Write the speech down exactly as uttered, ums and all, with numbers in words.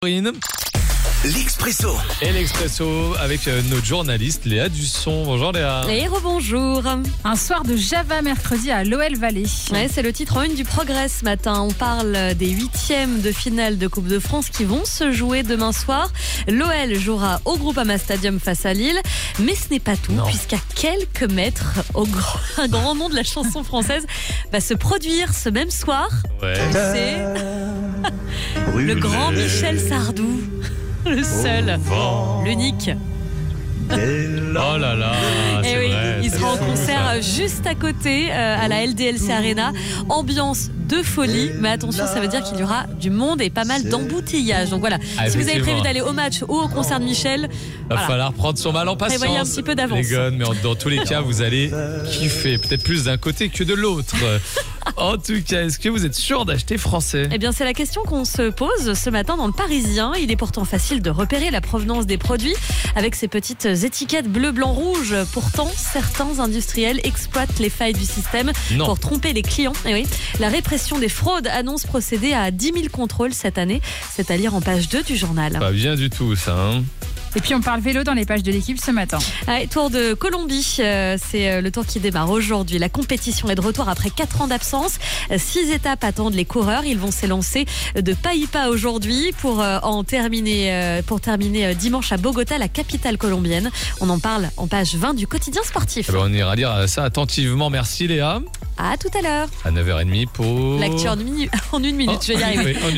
L'Expresso. Et l'Expresso avec euh, notre journaliste Léa Dusson. Bonjour Léa. Et rebonjour. Un soir de Java mercredi à l'O L Valley. Ouais, c'est le titre en une du Progrès ce matin. On parle des huitièmes de finale de Coupe de France qui vont se jouer demain soir. L'O L jouera au Groupama Stadium face à Lille. Mais ce n'est pas tout, Non. puisqu'à quelques mètres, au grand, un grand nom de la chanson française va se produire ce même soir. Ouais. C'est le grand Michel Sardou. Le seul, l'unique. Oh là là, Eh c'est oui, vrai. il c'est sera en fou, concert ça. juste à côté, euh, à la L D L C Arena. Ambiance de folie, mais attention, ça veut dire qu'il y aura du monde et pas mal d'embouteillages. Donc voilà, Ah, si vous avez effectivement. prévu d'aller au match ou au concert de Michel, Va voilà. falloir prendre son mal en patience. Prévoyez un petit peu d'avance. Les gars, mais en- dans tous les cas, vous allez kiffer. Peut-être plus d'un côté que de l'autre. En tout cas, est-ce que vous êtes sûr d'acheter français? Eh bien, c'est la question qu'on se pose ce matin dans le Parisien. Il est pourtant facile de repérer la provenance des produits avec ces petites étiquettes bleu, blanc, rouge. Pourtant, certains industriels exploitent les failles du système Non. pour tromper les clients. Eh oui, la répression des fraudes annonce procéder à dix mille contrôles cette année. C'est à lire en page deux du journal. Pas bien du tout, ça. Hein. Et puis on parle vélo dans les pages de l'équipe ce matin. Ouais, Tour de Colombie, euh, c'est euh, le tour qui démarre aujourd'hui. La compétition est de retour après quatre ans d'absence. Euh, Six étapes attendent les coureurs. Ils vont s'élancer de pas y pas aujourd'hui pour euh, en terminer, euh, pour terminer euh, dimanche à Bogota, la capitale colombienne. On en parle en page vingt du quotidien sportif. Eh ben, on ira lire ça attentivement. Merci Léa. À tout à l'heure. À neuf heures trente pour... L'actu en une minute, en une minute, je vais y arriver. Oui, en